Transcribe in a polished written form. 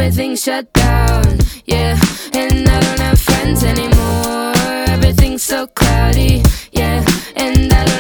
everything's shut down, yeah. And I don't have friends anymore, everything's so cloudy, yeah. And I don't